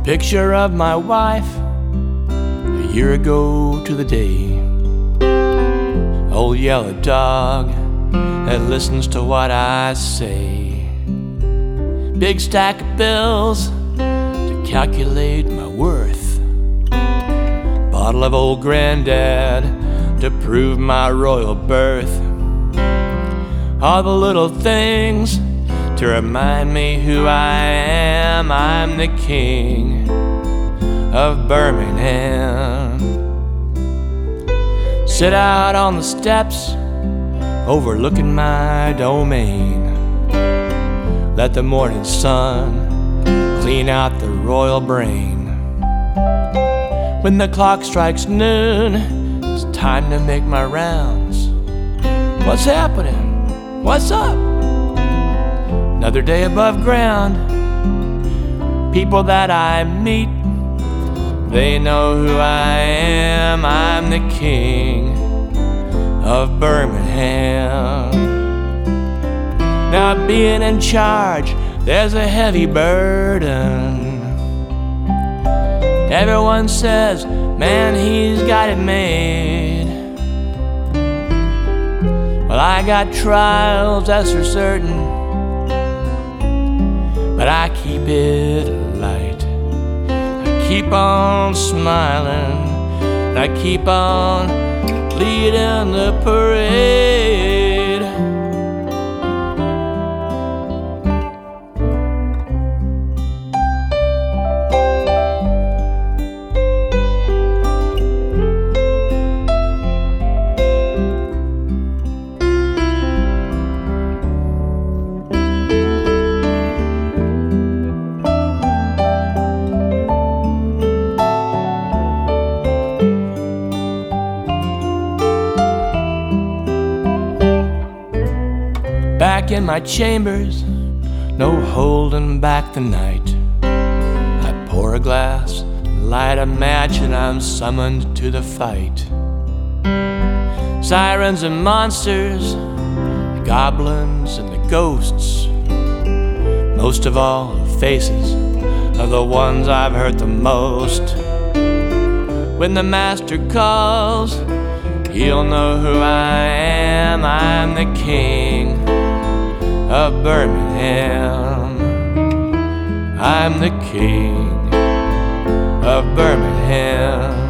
Picture of my wife a year ago to the day. Old yellow dog that listens to what I say. Big stack of bills to calculate my worth. Bottle of old granddad to prove my royal birth. All the little things to remind me who I am. I'm the king of Birmingham. Sit out on the steps overlooking my domain. Let the morning sun clean out the royal brain. When the clock strikes noon, it's time to make my rounds. What's happening? What's up? Another day above ground. People that I meet, they know who I am. I'm the king of Birmingham. Now being in charge, there's a heavy burden. Everyone says, man, he's got it made. Well, I got trials, that's for certain, but I keep it light. I keep on smiling, and I keep on leading the parade. Back in my chambers, no holding back the night. I pour a glass, light a match, and I'm summoned to the fight. Sirens and monsters, the goblins and the ghosts. Most of all, the faces of the ones I've hurt the most. When the master calls, he'll know who I am. I'm the king of Birmingham. I'm the king of Birmingham.